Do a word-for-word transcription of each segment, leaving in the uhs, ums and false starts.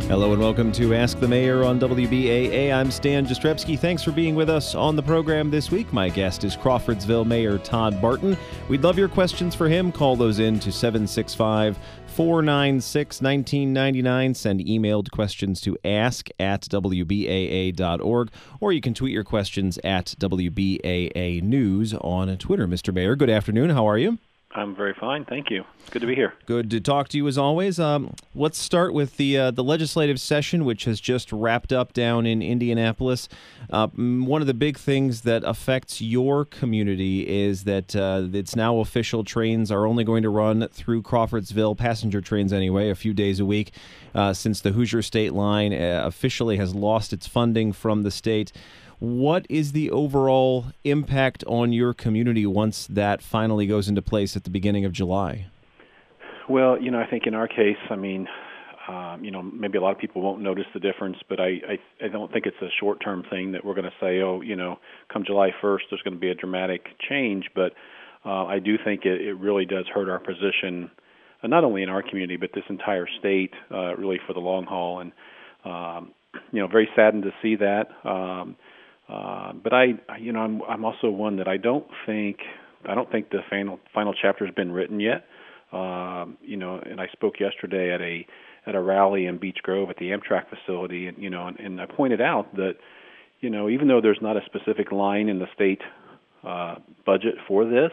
Hello and welcome to Ask the Mayor on W B A A. I'm Stan Jastrzebski. Thanks for being with us on the program this week. My guest is Crawfordsville Mayor Todd Barton. We'd love your questions for him. Call those in to seven six five, four nine six, one nine nine nine. Send emailed questions to ask at w b a a dot org, or you can tweet your questions at W B A A News on Twitter. Mister Mayor, good afternoon. How are you? I'm very fine, thank you. Good to be here. Good to talk to you as always. Um, let's start with the uh, the legislative session, which has just wrapped up down in Indianapolis. Uh, one of the big things that affects your community is that uh, it's now official. Trains are only going to run through Crawfordsville, passenger trains anyway, a few days a week, uh, since the Hoosier State Line uh, officially has lost its funding from the state. What is the overall impact on your community once that finally goes into place at the beginning of July? Well, you know, I think in our case, I mean, um, you know, maybe a lot of people won't notice the difference, but I, I, I don't think it's a short-term thing that we're going to say, oh, you know, come July first, there's going to be a dramatic change. But uh, I do think it, it really does hurt our position, uh, not only in our community, but this entire state, uh, really for the long haul. And, um, you know, very saddened to see that. Um, Uh, but I, you know, I'm, I'm also one that I don't think, I don't think the final final chapter has been written yet. Um, you know, and I spoke yesterday at a at a rally in Beech Grove at the Amtrak facility, and you know, and, and I pointed out that, you know, even though there's not a specific line in the state uh, budget for this,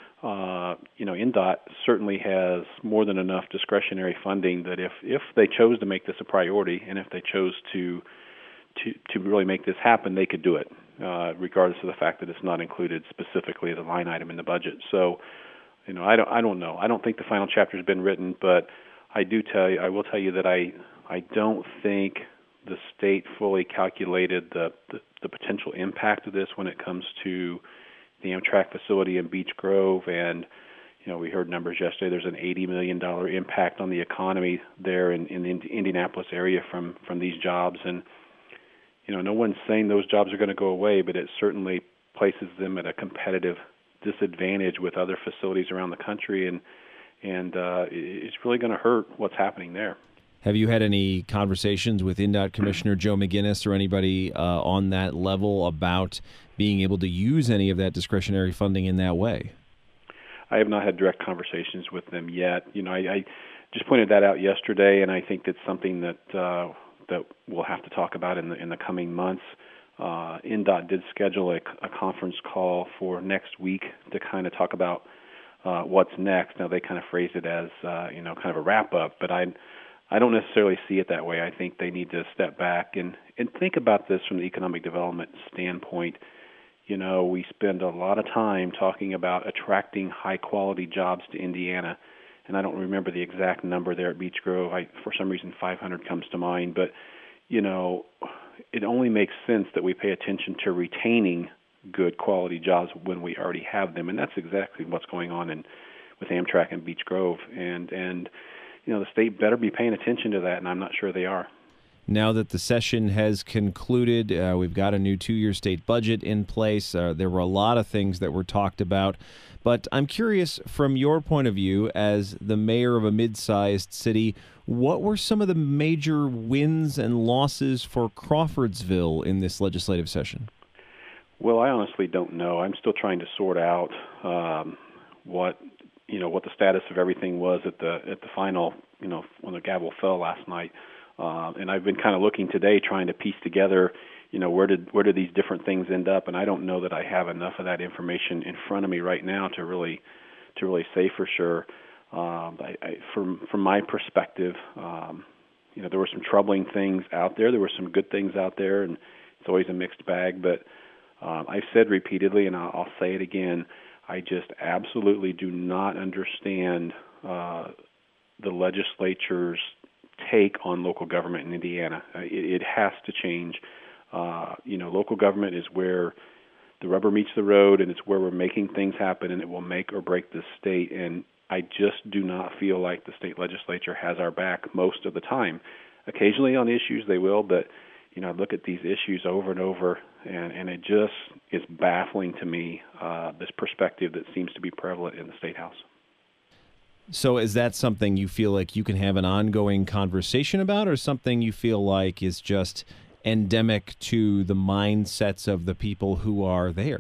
uh, you know, N D O T certainly has more than enough discretionary funding that if if they chose to make this a priority, and if they chose to To, to really make this happen, they could do it, uh, regardless of the fact that it's not included specifically as a line item in the budget. So, you know, I don't, I don't know. I don't think the final chapter has been written, but I do tell you, I will tell you that I, I don't think the state fully calculated the, the, the potential impact of this when it comes to the Amtrak facility in Beech Grove. And, you know, we heard numbers yesterday. There's an eighty million dollars impact on the economy there in, in the Indianapolis area from, from these jobs. And you know, no one's saying those jobs are going to go away, but it certainly places them at a competitive disadvantage with other facilities around the country, and and uh, it's really going to hurt what's happening there. Have you had any conversations with N D O T Commissioner Joe McGinnis or anybody uh, on that level about being able to use any of that discretionary funding in that way? I have not had direct conversations with them yet. You know, I, I just pointed that out yesterday, and I think that's something that uh, that we'll have to talk about in the in the coming months. Uh, N D O T did schedule a, a conference call for next week to kind of talk about uh, what's next. Now they kind of phrased it as uh, you know kind of a wrap up, but I I don't necessarily see it that way. I think they need to step back and and think about this from the economic development standpoint. You know, we spend a lot of time talking about attracting high quality jobs to Indiana. And I don't remember the exact number there at Beech Grove. I, for some reason, five hundred comes to mind. But, you know, it only makes sense that we pay attention to retaining good quality jobs when we already have them. And that's exactly what's going on in with Amtrak and Beech Grove. And, and you know, the state better be paying attention to that, and I'm not sure they are. Now that the session has concluded, uh, we've got a new two-year state budget in place. Uh, there were a lot of things that were talked about. But I'm curious, from your point of view as the mayor of a mid-sized city, what were some of the major wins and losses for Crawfordsville in this legislative session? Well, I honestly don't know. I'm still trying to sort out um, what you know what the status of everything was at the at the final, you know, when the gavel fell last night. Uh, and I've been kind of looking today, trying to piece together, you know, where did where did these different things end up? And I don't know that I have enough of that information in front of me right now to really to really say for sure. Um, I, I, from from my perspective, um, you know, there were some troubling things out there. There were some good things out there, and it's always a mixed bag. But um, I've said repeatedly, and I'll, I'll say it again, I just absolutely do not understand uh, the legislature's take on local government in Indiana. Uh, it, it has to change. Uh, you know, local government is where the rubber meets the road, and it's where we're making things happen, and it will make or break the state. And I just do not feel like the state legislature has our back most of the time. Occasionally on issues they will, but you know, I look at these issues over and over, and, and it just is baffling to me, uh, this perspective that seems to be prevalent in the State House. So is that something you feel like you can have an ongoing conversation about, or something you feel like is just endemic to the mindsets of the people who are there?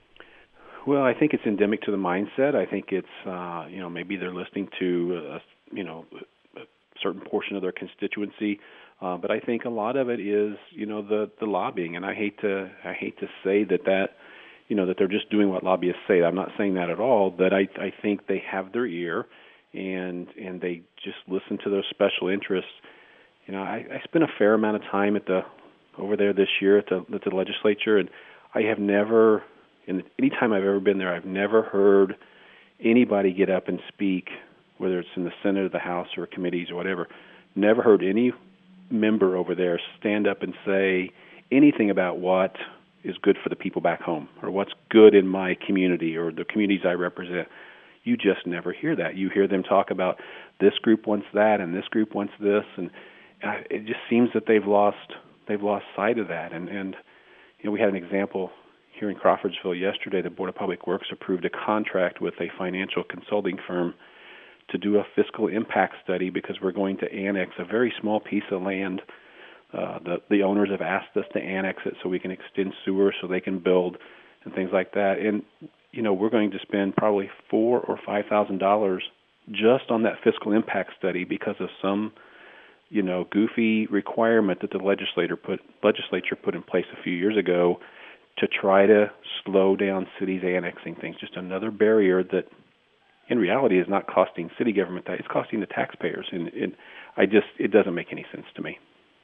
Well, I think it's endemic to the mindset. I think it's, uh, you know, maybe they're listening to, a, you know, a certain portion of their constituency. Uh, but I think a lot of it is, you know, the, the lobbying. And I hate to I hate to say that that, you know, that they're just doing what lobbyists say. I'm not saying that at all. But I I think they have their ear, and and they just listen to those special interests. You know, I, I spent a fair amount of time at the over there this year at the at the legislature, and I have never. And any time I've ever been there, I've never heard anybody get up and speak, whether it's in the Senate or the House or committees or whatever. Never heard any member over there stand up and say anything about what is good for the people back home or what's good in my community or the communities I represent. You just never hear that. You hear them talk about this group wants that and this group wants this, and uh, it just seems that they've lost they've lost sight of that. And and you know, we had an example here in Crawfordsville yesterday. The Board of Public Works approved a contract with a financial consulting firm to do a fiscal impact study because we're going to annex a very small piece of land. Uh, the, the owners have asked us to annex it so we can extend sewer so they can build and things like that. And, you know, we're going to spend probably four or five thousand dollars just on that fiscal impact study because of some, you know, goofy requirement that the legislator put legislature put in place a few years ago to try to slow down cities annexing things. Just another barrier that, in reality, is not costing city government that; it's costing the taxpayers. And it, I just, it doesn't make any sense to me.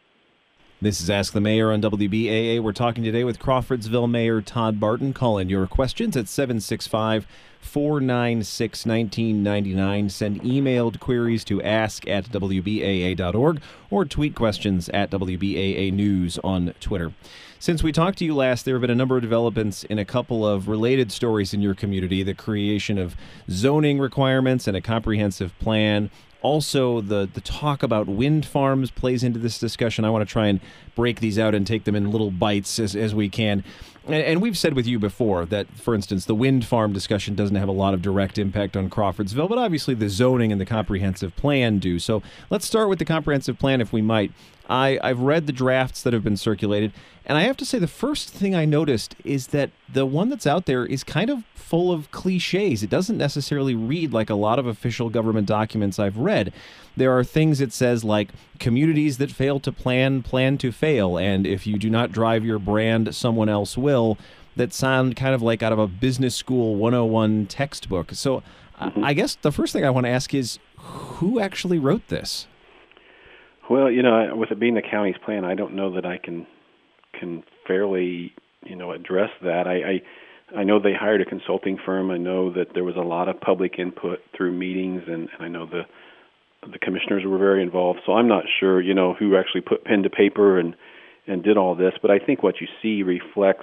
This is Ask the Mayor on W B A A. We're talking today with Crawfordsville Mayor Todd Barton. Call in your questions at seven six five, four nine six, one nine nine nine. Send emailed queries to ask at W B A A dot org or tweet questions at W B A A News on Twitter. Since we talked to you last, there have been a number of developments in a couple of related stories in your community, the creation of zoning requirements and a comprehensive plan. Also, the, the talk about wind farms plays into this discussion. I want to try and break these out and take them in little bites as, as we can. And, and we've said with you before that, for instance, the wind farm discussion doesn't have a lot of direct impact on Crawfordsville, but obviously the zoning and the comprehensive plan do. So let's start with the comprehensive plan, if we might. I, I've read the drafts that have been circulated, and I have to say the first thing I noticed is that the one that's out there is kind of full of cliches. It doesn't necessarily read like a lot of official government documents I've read. There are things it says like communities that fail to plan, plan to fail, and if you do not drive your brand, someone else will, that sound kind of like out of a business school one oh one textbook. So mm-hmm. I guess the first thing I want to ask is, who actually wrote this? Well, you know, with it being the county's plan, I don't know that I can can fairly, you know, address that. I, I I know they hired a consulting firm. I know that there was a lot of public input through meetings, and, and I know the the commissioners were very involved. So I'm not sure, you know, who actually put pen to paper and and did all this. But I think what you see reflects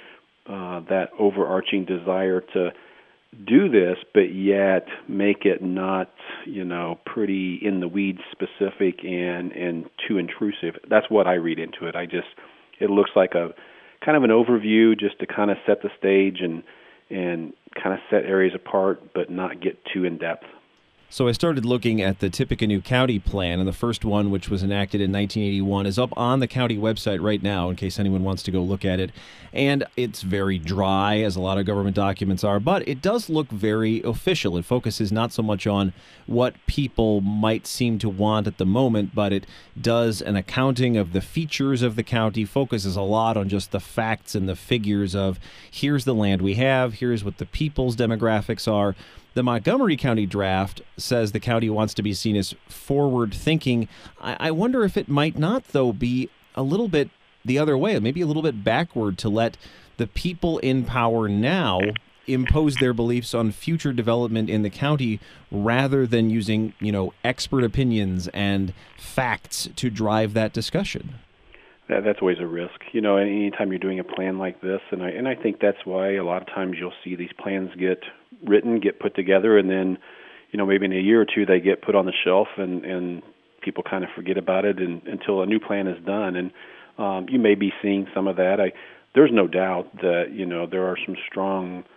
uh, that overarching desire to do this, but yet make it not, you know, pretty in the weeds specific and, and too intrusive. That's what I read into it. I just, it looks like a kind of an overview just to kind of set the stage and and kind of set areas apart, but not get too in depth. So I started looking at the Tippecanoe County Plan, and the first one, which was enacted in nineteen eighty-one, is up on the county website right now in case anyone wants to go look at it. And it's very dry, as a lot of government documents are, but it does look very official. It focuses not so much on what people might seem to want at the moment, but it does an accounting of the features of the county, focuses a lot on just the facts and the figures of here's the land we have, here's what the people's demographics are. The Montgomery County draft says the county wants to be seen as forward-thinking. I, I wonder if it might not, though, be a little bit the other way, maybe a little bit backward, to let the people in power now impose their beliefs on future development in the county rather than using, you know, expert opinions and facts to drive that discussion. That, that's always a risk, you know. Anytime you're doing a plan like this, and I and I think that's why a lot of times you'll see these plans get written, get put together, and then, you know, maybe in a year or two they get put on the shelf, and, and people kind of forget about it and, until a new plan is done. And um, you may be seeing some of that. I there's no doubt that, you know, there are some strong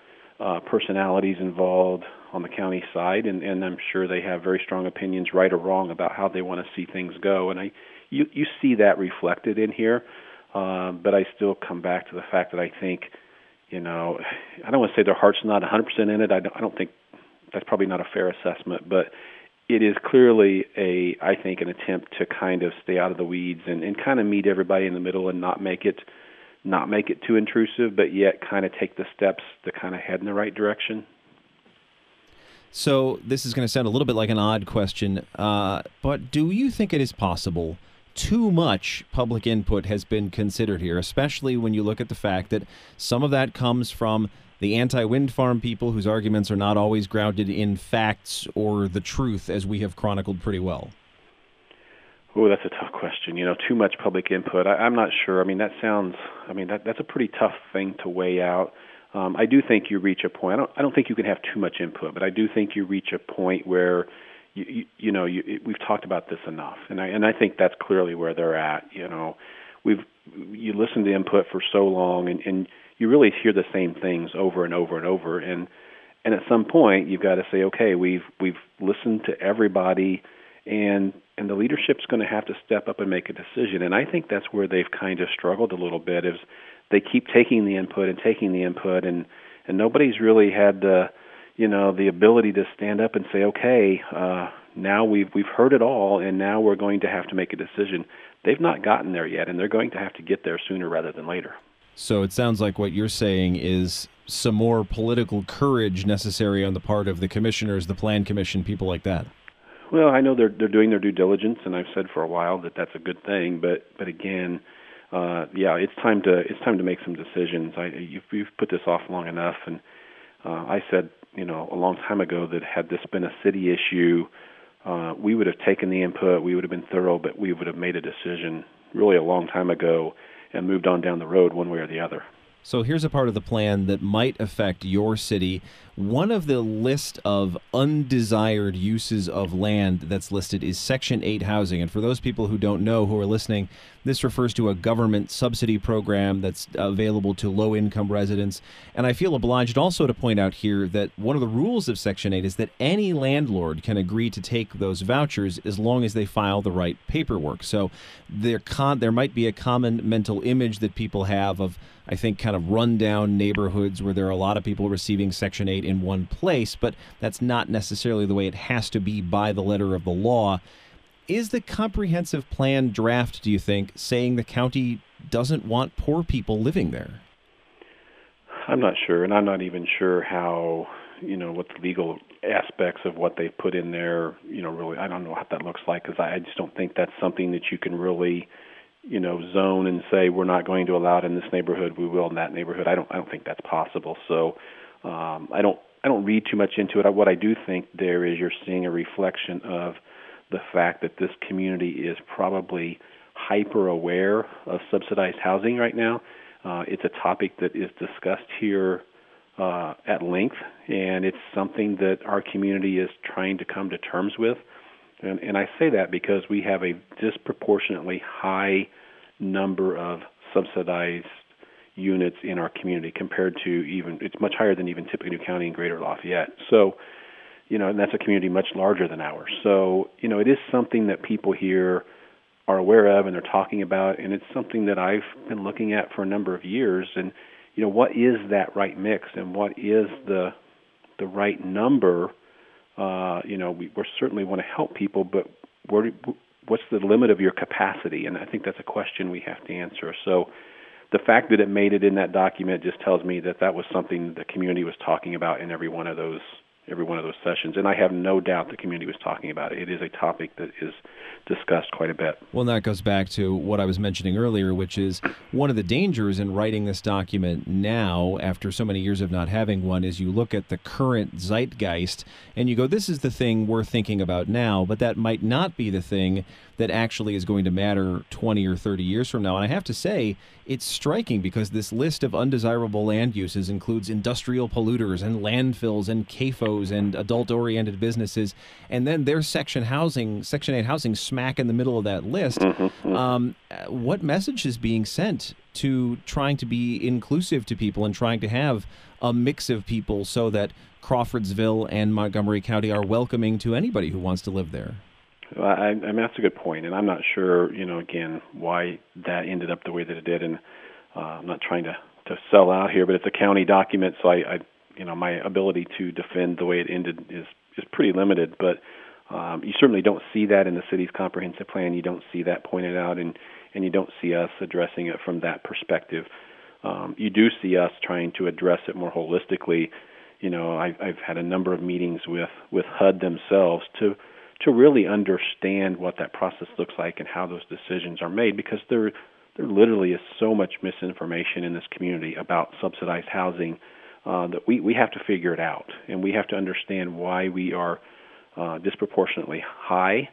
uh, personalities involved on the county side, and, and I'm sure they have very strong opinions, right or wrong, about how they want to see things go. And I, you, you see that reflected in here, uh, but I still come back to the fact that I think, you know, I don't want to say their heart's not one hundred percent in it. I don't, I don't think that's probably not a fair assessment, but it is clearly a, I think, an attempt to kind of stay out of the weeds and, and kind of meet everybody in the middle and not make it, not make it too intrusive, but yet kind of take the steps to kind of head in the right direction. So this is going to sound a little bit like an odd question, uh, but do you think it is possible too much public input has been considered here, especially when you look at the fact that some of that comes from the anti-wind farm people whose arguments are not always grounded in facts or the truth, as we have chronicled pretty well? Oh, that's a tough question. You know, too much public input. I, I'm not sure. I mean, that sounds, I mean, that that's a pretty tough thing to weigh out. Um, I do think you reach a point. I don't. I don't think you can have too much input, but I do think you reach a point where, you you, you know, you, it, we've talked about this enough, and I and I think that's clearly where they're at. You know, we've you listen to input for so long, and, and you really hear the same things over and over and over, and and at some point you've got to say, okay, we've we've listened to everybody, and and the leadership's going to have to step up and make a decision. And I think that's where they've kind of struggled a little bit, is they keep taking the input and taking the input, and, and nobody's really had the, you know, the ability to stand up and say, okay, uh, now we've we've heard it all, and now we're going to have to make a decision. They've not gotten there yet, and they're going to have to get there sooner rather than later. So it sounds like what you're saying is some more political courage necessary on the part of the commissioners, the Plan Commission, people like that. Well, I know they're they're doing their due diligence, and I've said for a while that that's a good thing. But but again, uh, yeah, it's time to it's time to make some decisions. I you've, you've put this off long enough, and uh, I said, you know, a long time ago that had this been a city issue, uh, we would have taken the input, we would have been thorough, but we would have made a decision really a long time ago and moved on down the road one way or the other. So here's a part of the plan that might affect your city. One of the list of undesired uses of land that's listed is Section eight housing. And for those people who don't know, who are listening, this refers to a government subsidy program that's available to low-income residents. And I feel obliged also to point out here that one of the rules of Section eight is that any landlord can agree to take those vouchers as long as they file the right paperwork. So there, con- there might be a common mental image that people have of, I think, kind of rundown neighborhoods where there are a lot of people receiving Section eight in one place, but that's not necessarily the way it has to be by the letter of the law. Is the comprehensive plan draft, do you think, saying the county doesn't want poor people living there? I'm not sure, and I'm not even sure how, you know, what the legal aspects of what they put in there, you know, really, I don't know what that looks like, because I just don't think that's something that you can really, you know, zone and say we're not going to allow it in this neighborhood, we will in that neighborhood. I don't I don't think that's possible. So um, I don't I don't read too much into it. What I do think there is, you're seeing a reflection of the fact that this community is probably hyper aware of subsidized housing right now. Uh, it's a topic that is discussed here uh, at length, and it's something that our community is trying to come to terms with. And, and I say that because we have a disproportionately high number of subsidized units in our community compared to even, it's much higher than even Tippecanoe County and Greater Lafayette. So, you know, and that's a community much larger than ours. So, you know, it is something that people here are aware of and they're talking about, and it's something that I've been looking at for a number of years. And, you know, what is that right mix, and what is the the right number? Uh, you know, we we certainly want to help people, but where, what's the limit of your capacity? And I think that's a question we have to answer. So the fact that it made it in that document just tells me that that was something the community was talking about in every one of those every one of those sessions. And I have no doubt the community was talking about it. It is a topic that is discussed quite a bit. Well, that goes back to what I was mentioning earlier, which is one of the dangers in writing this document now, after so many years of not having one, is you look at the current zeitgeist and you go, this is the thing we're thinking about now, but that might not be the thing that actually is going to matter twenty or thirty years from now. And I have to say, it's striking because this list of undesirable land uses includes industrial polluters and landfills and C A F Os shows and adult-oriented businesses, and then there's section housing, Section eight housing, smack in the middle of that list. Mm-hmm. Um, what message is being sent to trying to be inclusive to people and trying to have a mix of people so that Crawfordsville and Montgomery County are welcoming to anybody who wants to live there? Well, I, I mean, that's a good point, and I'm not sure, you know, again, why that ended up the way that it did, and uh, I'm not trying to, to sell out here, but it's a county document, so I, I, you know, my ability to defend the way it ended is is pretty limited, but um, you certainly don't see that in the city's comprehensive plan. You don't see that pointed out, and, and you don't see us addressing it from that perspective. Um, you do see us trying to address it more holistically. You know, I've, I've had a number of meetings with, with H U D themselves to to really understand what that process looks like and how those decisions are made, because there there literally is so much misinformation in this community about subsidized housing uh, that we, we have to figure it out, and we have to understand why we are uh, disproportionately high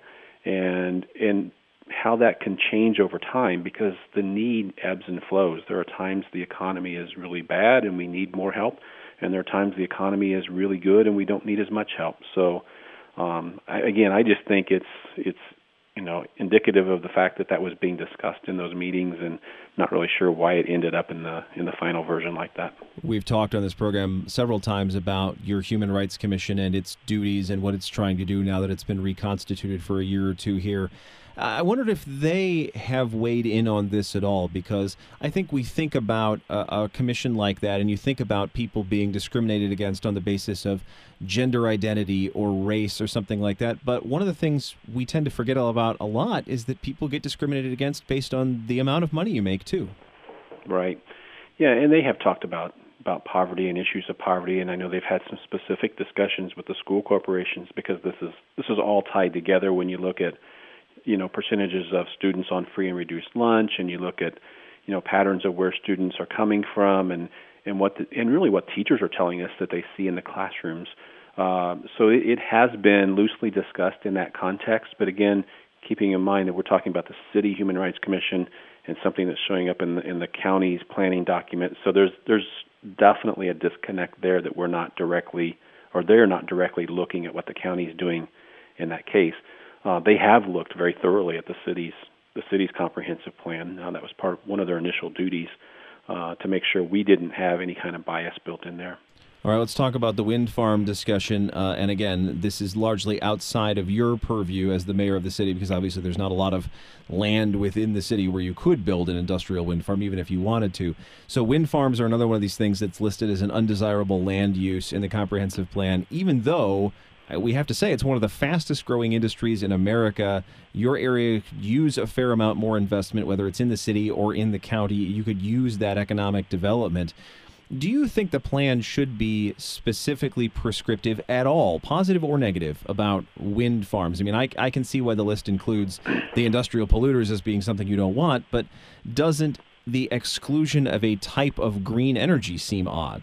and and how that can change over time, because the need ebbs and flows. There are times the economy is really bad and we need more help, and there are times the economy is really good and we don't need as much help. So Um, I, again, I just think it's it's you know indicative of the fact that that was being discussed in those meetings, and not really sure why it ended up in the in the final version like that. We've talked on this program several times about your Human Rights Commission and its duties and what it's trying to do now that it's been reconstituted for a year or two here. I wondered if they have weighed in on this at all, because I think we think about a, a commission like that, and you think about people being discriminated against on the basis of gender identity or race or something like that. But one of the things we tend to forget about a lot is that people get discriminated against based on the amount of money you make, too. Right. Yeah, and they have talked about, about poverty and issues of poverty, and I know they've had some specific discussions with the school corporations, because this is this is all tied together when you look at you know, percentages of students on free and reduced lunch, and you look at, you know, patterns of where students are coming from, and and what the, and really what teachers are telling us that they see in the classrooms. Uh, so it, it has been loosely discussed in that context, but again, keeping in mind that we're talking about the City Human Rights Commission and something that's showing up in the, in the county's planning document. So there's there's definitely a disconnect there, that we're not directly, or they're not directly looking at what the county is doing in that case. Uh, they have looked very thoroughly at the city's the city's comprehensive plan. Uh, that was part of one of their initial duties, uh, to make sure we didn't have any kind of bias built in there. All right, let's talk about the wind farm discussion. Uh, and again, this is largely outside of your purview as the mayor of the city, because obviously there's not a lot of land within the city where you could build an industrial wind farm, even if you wanted to. So wind farms are another one of these things that's listed as an undesirable land use in the comprehensive plan, even though we have to say it's one of the fastest growing industries in America. Your area could use a fair amount more investment, whether it's in the city or in the county. You could use that economic development. Do you think the plan should be specifically prescriptive at all, positive or negative, about wind farms? I mean, I, I can see why the list includes the industrial polluters as being something you don't want, but doesn't the exclusion of a type of green energy seem odd?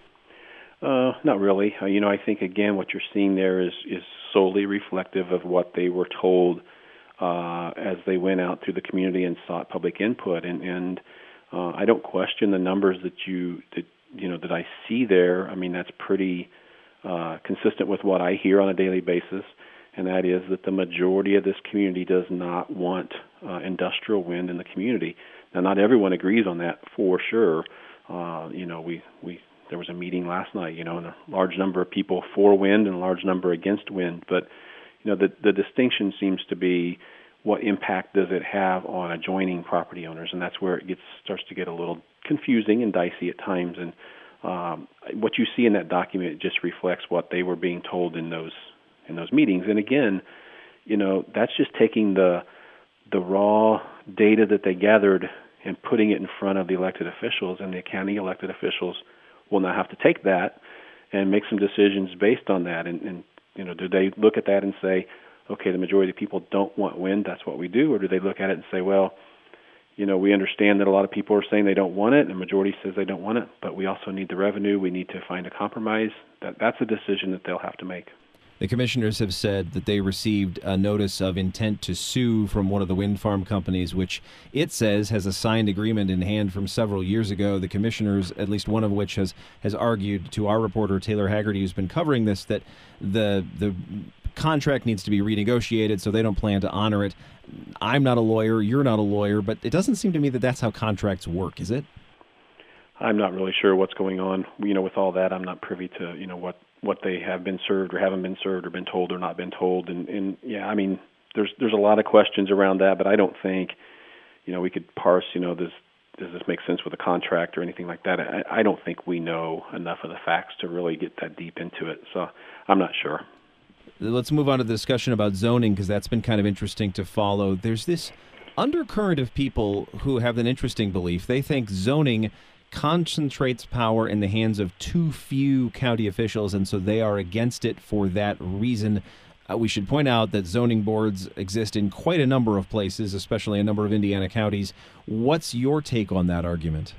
Uh, not really. Uh, you know, I think, again, what you're seeing there is, is solely reflective of what they were told uh, as they went out through the community and sought public input. And, and uh, I don't question the numbers that you that you know that I see there. I mean, that's pretty uh, consistent with what I hear on a daily basis, and that is that the majority of this community does not want uh, industrial wind in the community. Now, not everyone agrees on that, for sure. Uh, you know, we we. There was a meeting last night, you know, and a large number of people for wind and a large number against wind. But, you know, the, the distinction seems to be what impact does it have on adjoining property owners, and that's where it gets starts to get a little confusing and dicey at times. And um, what you see in that document just reflects what they were being told in those in those meetings. And again, you know, that's just taking the the raw data that they gathered and putting it in front of the elected officials, and the county elected officials will now have to take that and make some decisions based on that. And, and you know, do they look at that and say, okay, the majority of people don't want wind, that's what we do? Or do they look at it and say, well, you know, we understand that a lot of people are saying they don't want it, and the majority says they don't want it, but we also need the revenue, we need to find a compromise? That That's a decision that they'll have to make. the commissioners have said that they received a notice of intent to sue from one of the wind farm companies, which it says has a signed agreement in hand from several years ago. The commissioners, at least one of which has, has argued to our reporter, Taylor Haggerty, who's been covering this, that the the contract needs to be renegotiated, so they don't plan to honor it. I'm not a lawyer, you're not a lawyer, but it doesn't seem to me that that's how contracts work, is it? I'm not really sure what's going on. You know, with all that, I'm not privy to, you know, what, what they have been served or haven't been served or been told or not been told. And, and yeah, I mean, there's there's a lot of questions around that, but I don't think, you know, we could parse, you know, does, does this make sense with a contract or anything like that? I, I don't think we know enough of the facts to really get that deep into it, so I'm not sure. Let's move on to the discussion about zoning, because that's been kind of interesting to follow. There's this undercurrent of people who have an interesting belief. They think zoning concentrates power in the hands of too few county officials, and so they are against it for that reason. Uh, we should point out that zoning boards exist in quite a number of places, especially a number of Indiana counties. What's your take on that argument?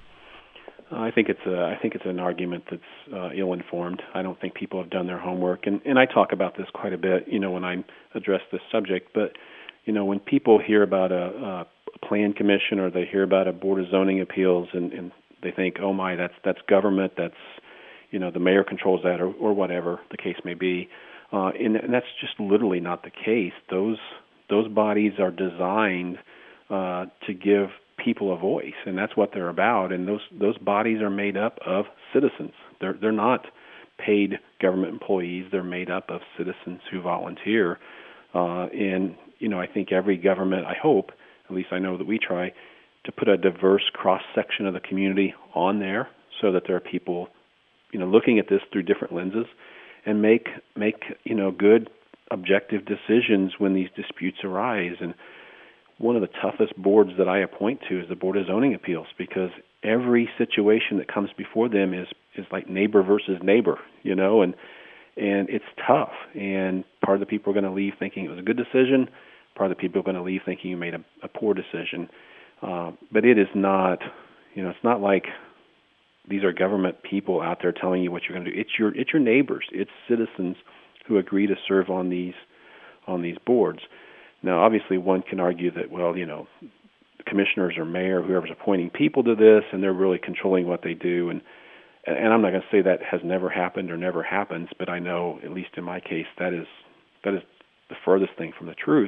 I think it's a, I think it's an argument that's uh, ill-informed. I don't think people have done their homework, and, and I talk about this quite a bit, you know, when I address this subject. But you know, when people hear about a, a plan commission or they hear about a board of zoning appeals, and, and they think, oh my, that's that's government, that's, you know, the mayor controls that, or, or whatever the case may be, uh, and, and that's just literally not the case. Those those bodies are designed uh, to give people a voice, and that's what they're about. And those those bodies are made up of citizens. They're they're not paid government employees. They're made up of citizens who volunteer. Uh, and you know, I think every government, I hope, at least I know that we try to put a diverse cross section of the community on there, so that there are people, you know, looking at this through different lenses, and make make you know good objective decisions when these disputes arise. And one of the toughest boards that I appoint to is the Board of Zoning Appeals, because every situation that comes before them is is like neighbor versus neighbor, you know, and and it's tough. And part of the people are going to leave thinking it was a good decision. Part of the people are going to leave thinking you made a, a poor decision. Uh, but it is not, you know, it's not like these are government people out there telling you what you're going to do. It's your it's your neighbors. It's citizens who agree to serve on these on these boards. Now, obviously, one can argue that, well, you know, the commissioners or mayor, whoever's appointing people to this, and they're really controlling what they do. And and I'm not going to say that has never happened or never happens, but I know, at least in my case, that is that is the furthest thing from the truth.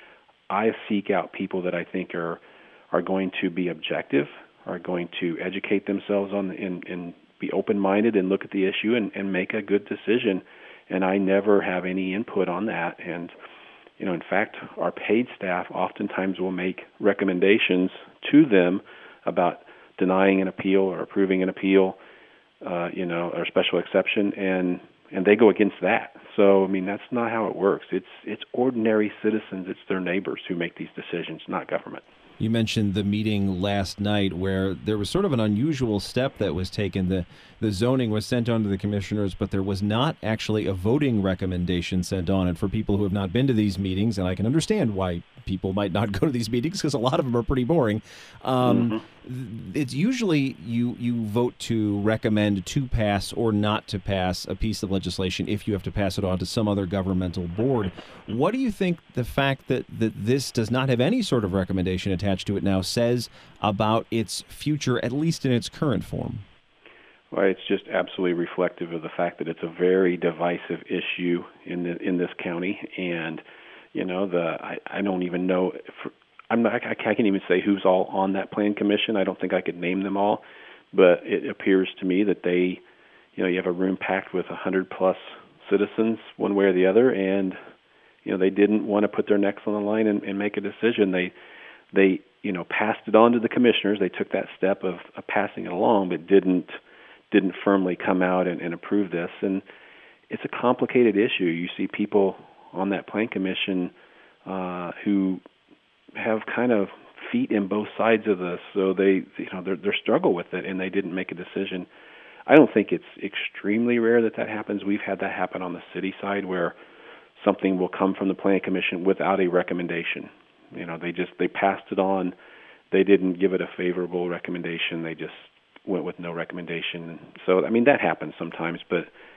I seek out people that I think are are going to be objective, are going to educate themselves on and, and be open-minded and look at the issue and, and make a good decision. And I never have any input on that. And you know, in fact, our paid staff oftentimes will make recommendations to them about denying an appeal or approving an appeal, uh, you know, or special exception, and and they go against that. So, I mean, that's not how it works. It's it's ordinary citizens, it's their neighbors who make these decisions, not government. You mentioned the meeting last night where there was sort of an unusual step that was taken. The the zoning was sent on to the commissioners, but there was not actually a voting recommendation sent on. And for people who have not been to these meetings, and I can understand why people might not go to these meetings because a lot of them are pretty boring, um, mm-hmm. it's usually you, you vote to recommend to pass or not to pass a piece of legislation if you have to pass it on to some other governmental board. What do you think the fact that, that this does not have any sort of recommendation attached to it now says about its future, at least in its current form? Well, it's just absolutely reflective of the fact that it's a very divisive issue in the, in this county, and you know the I, I don't even know. If, I'm not. I can't even say who's all on that plan commission. I don't think I could name them all, but it appears to me that they, you know, you have a room packed with a hundred plus citizens, one way or the other, and you know they didn't want to put their necks on the line and, and make a decision. They they you know passed it on to the commissioners. They took that step of, of passing it along, but didn't. didn't firmly come out and, and approve this. And it's a complicated issue. You see people on that plan commission uh, who have kind of feet in both sides of this, so they, you know, they're, they're struggle with it, and they didn't make a decision. I don't think it's extremely rare that that happens. We've had that happen on the city side where something will come from the plan commission without a recommendation. You know, they just, they passed it on. They didn't give it a favorable recommendation. They just went with no recommendation. So, I mean, that happens sometimes, but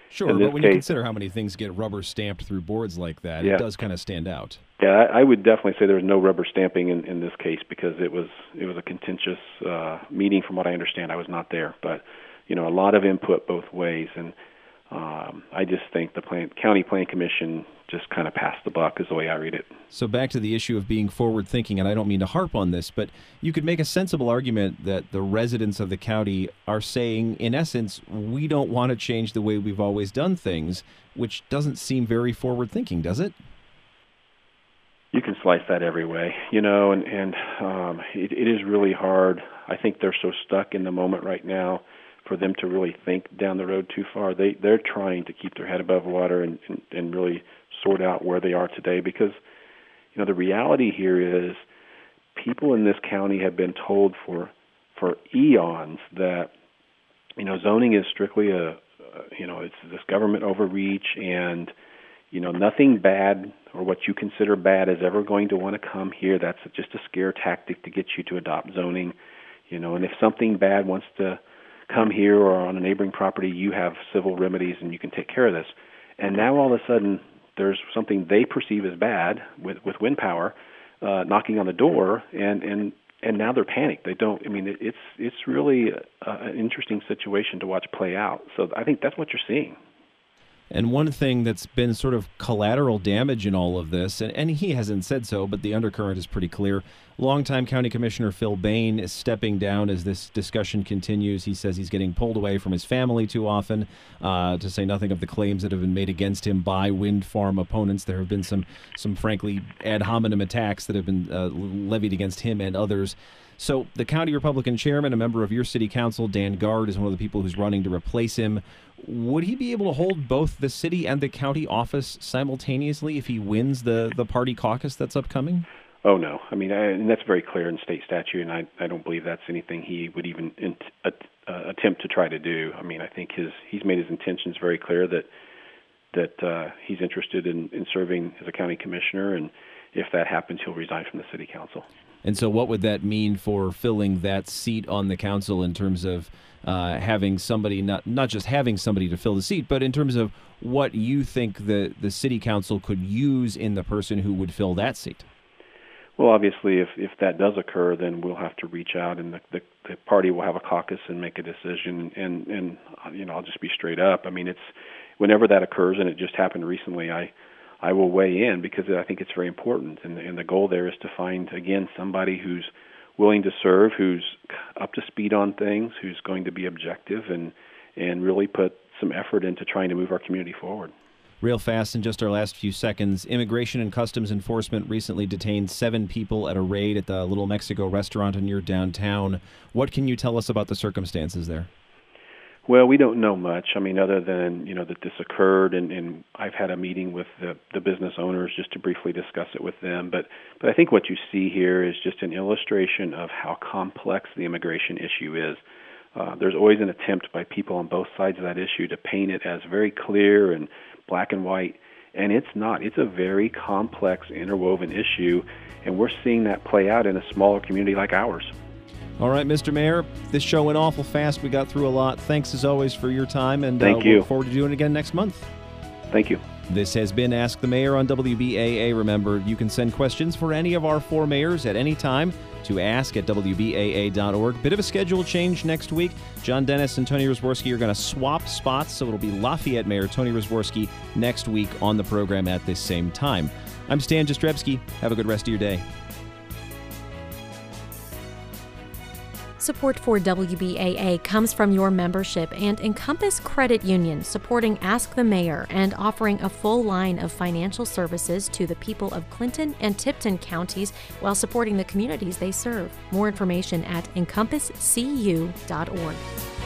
Sure, but when case, you consider how many things get rubber stamped through boards like that, yeah. it does kind of stand out. Yeah, I, I would definitely say there was no rubber stamping in, in this case because it was it was a contentious uh, meeting from what I understand. I was not there, but you know, a lot of input both ways, and um, I just think the plan, County Planning Commission just kind of passed the buck is the way I read it. So back to the issue of being forward-thinking, and I don't mean to harp on this, but you could make a sensible argument that the residents of the county are saying, in essence, we don't want to change the way we've always done things, which doesn't seem very forward-thinking, does it? You can slice that every way, you know, and, and um, it, it is really hard. I think they're so stuck in the moment right now for them to really think down the road too far. They, they're trying to keep their head above water and, and, and really sort out where they are today because, you know, the reality here is people in this county have been told for for eons that, you know, zoning is strictly a, you know, it's this government overreach and, you know, nothing bad or what you consider bad is ever going to want to come here. That's just a scare tactic to get you to adopt zoning, you know, and if something bad wants to come here or on a neighboring property, you have civil remedies and you can take care of this. And now all of a sudden, there's something they perceive as bad with, with wind power uh, knocking on the door, and, and, and now they're panicked. They don't. I mean, it, it's it's really a, an interesting situation to watch play out. So I think that's what you're seeing. And one thing that's been sort of collateral damage in all of this, and, and he hasn't said so, but the undercurrent is pretty clear. Longtime County Commissioner Phil Bain is stepping down as this discussion continues. He says he's getting pulled away from his family too often, uh, to say nothing of the claims that have been made against him by wind farm opponents. There have been some, some frankly, ad hominem attacks that have been uh, levied against him and others. So the county Republican chairman, a member of your city council, Dan Guard, is one of the people who's running to replace him. Would he be able to hold both the city and the county office simultaneously if he wins the, the party caucus that's upcoming? Oh, no. I mean, I, and that's very clear in state statute, and I, I don't believe that's anything he would even in, uh, attempt to try to do. I mean, I think his he's made his intentions very clear that that uh, he's interested in, in serving as a county commissioner, and if that happens, he'll resign from the city council. And so what would that mean for filling that seat on the council in terms of uh, having somebody, not not just having somebody to fill the seat, but in terms of what you think the, the city council could use in the person who would fill that seat? Well, obviously, if, if that does occur, then we'll have to reach out, and the, the, the party will have a caucus and make a decision. And, and you know, I'll just be straight up. I mean, it's whenever that occurs, and it just happened recently, I I will weigh in because I think it's very important. And, and the goal there is to find, again, somebody who's willing to serve, who's up to speed on things, who's going to be objective and, and really put some effort into trying to move our community forward. Real fast, in just our last few seconds, Immigration and Customs Enforcement recently detained seven people at a raid at the Little Mexico restaurant near downtown. What can you tell us about the circumstances there? Well, we don't know much. I mean, other than, you know, that this occurred, and, and I've had a meeting with the, the business owners just to briefly discuss it with them. But, but I think what you see here is just an illustration of how complex the immigration issue is. Uh, there's always an attempt by people on both sides of that issue to paint it as very clear and black and white, and it's not. It's a very complex, interwoven issue, and we're seeing that play out in a smaller community like ours. All right, Mister Mayor, this show went awful fast. We got through a lot. Thanks, as always, for your time, and Thank uh, you. we look forward to doing it again next month. Thank you. This has been Ask the Mayor on W B A A. Remember, you can send questions for any of our four mayors at any time to ask at W B A A dot org. Bit of a schedule change next week. John Dennis and Tony Rosworski are going to swap spots, so it'll be Lafayette Mayor Tony Rosworski next week on the program at this same time. I'm Stan Jastrzebski. Have a good rest of your day. Support for W B A A comes from your membership and Encompass Credit Union, supporting Ask the Mayor and offering a full line of financial services to the people of Clinton and Tipton counties while supporting the communities they serve. More information at encompass c u dot org.